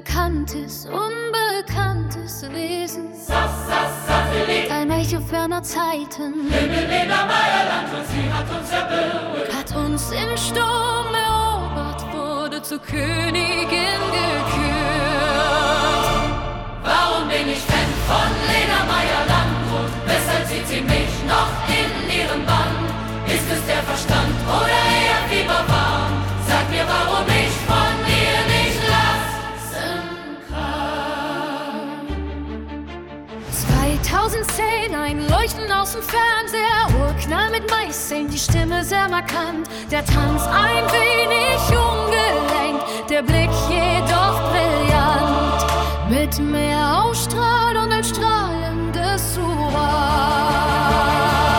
bekanntes, unbekanntes Wesen. Satellit, Ein Echo ferner Zeiten, Himmel, Lena Meyer-Land, und sie hat uns erbürgt. hat uns im Sturm erobert, wurde zur Königin gekürt. Warum bin ich Fan von Lena Meyer-Landrut? Weshalb zieht sie mich noch in ihren Bann? Ist es der Verstand oder eher Fieberwahn? Sag mir, warum ich von ihr nicht lassen kann. 2010, ein Leuchten aus dem Fernseher, Urknall mit Meißeln, die Stimme sehr markant, der Tanz ein wenig ungelenkt, der Blick jedoch brillant, mit mehr Ausstrahlung als strahlendes Uran.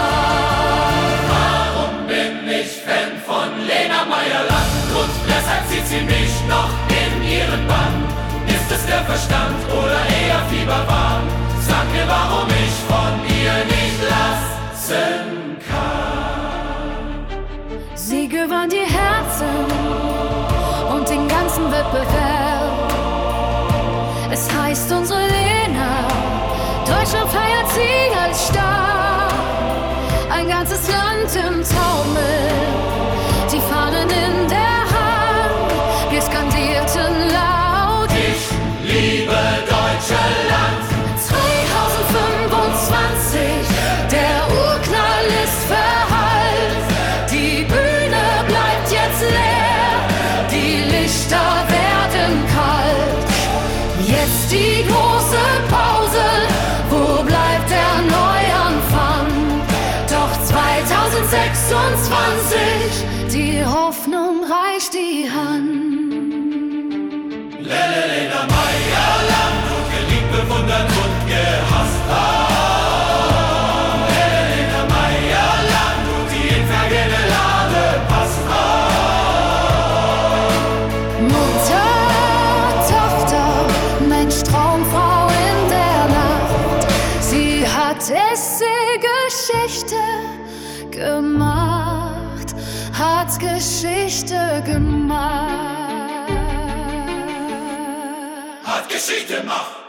Warum bin ich Fan von Lena Meyer-Landrut? Weshalb zieht sie mich noch in ihren Bann? Ist es der Verstand oder eher Fieberwahn? Sag mir, warum ich von ihr nicht lassen kann. Sie gewann die Herzen und den ganzen Wettbewerb. Es heißt unsere Lena, Deutschland feiert sie als Star. Ein ganzes Land im Taumel, die Fahnen in der Hand. Wir skandierten laut: Ich liebe Deutschland. 2025, der Urknall ist verhallt. Die Bühne bleibt jetzt leer, die Lichter werden kalt. Jetzt die große Pause, wo bleibt der Neuanfang? Doch 2026, die Hoffnung reicht die Hand. Lena Meyer-Landrut, geliebt, bewundert und gehasst. Lena Meyer-Landrut, die in vergehende Lade passt. Mutter, Tochter, Mensch, Traumfrau in der Nacht. Sie hat Essay-Geschichte gemacht, hat Geschichte gemacht. Hat Geschichte gemacht.